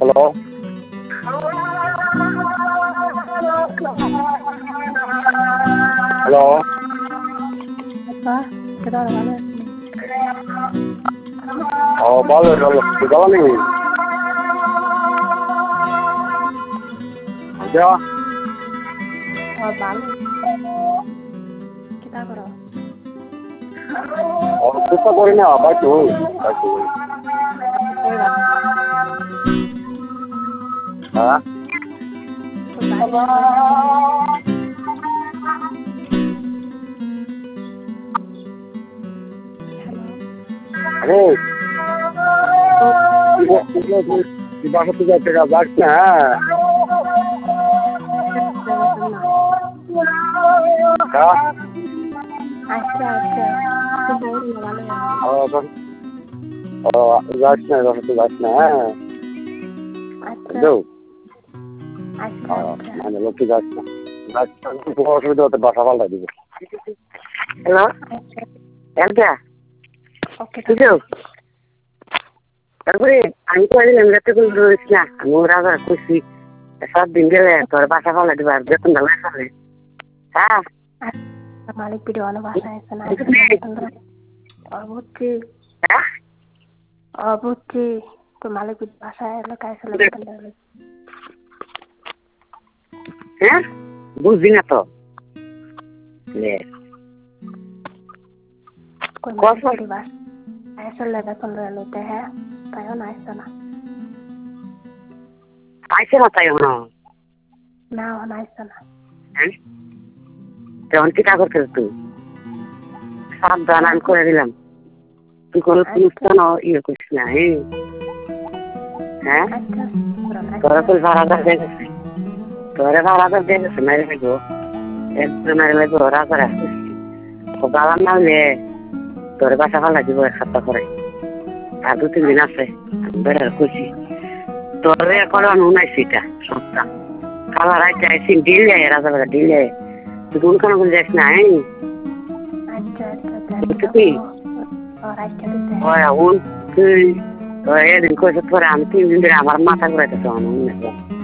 hello hello ও ভালো ভালো ভালো নেই যা চেষ্টা করি না বাড়ি হ্যাঁ আরে বাসা থেকে টাকা যাস না হ্যাঁ যাস না বাসাতে যাস না হ্যাঁ মানে লোককে যাস না কোনো অসুবিধা হতে বাসা পাল্টা দিব হ্যালো এলকা কিছু তারপরে আমি তো রাতে করে রয়েছি না আমি রাজা খুশি 7 দিন গেলে তোর বাসা পাল্টা দিব আর বেতন ভালো চলে হ্যাঁ মালিক ভিডিও ভালো বাসা আছে না বুঝছি বুঝছি তো মালিক বাসায় এলাকায় ছিল হ্যাঁ বুঝছি না তো হ্যাঁ তাইও না আসছে না আইসে না তাই না আসছে না তখন কি করতে তুই সাবধান আমি করে দিলাম তুই কোনো অনুষ্ঠান ইয়ে করিস না হ্যাঁ তোরা তো ভাড়াদার দিয়ে গেছে তোরা ভাড়াদার দিয়ে গেছে মেরে লাগবো একদম মেরে লাগবো রাজার আসতেছি ও গালার না হলে তোর বাসা ভালো দিব 1 সপ্তাহ করে আর 2-3 দিন আছে বেড়ার খুশি তোরে এখন উনাইছিটা সপ্তাহ কালার আইতে আইসি দিলে রাজা বাজার দিলে তুই কোন কোনো যাস না এদিন কইছে তোরা আমি 3 দিন ধরে আমার মাথা ঘুরাইতেছে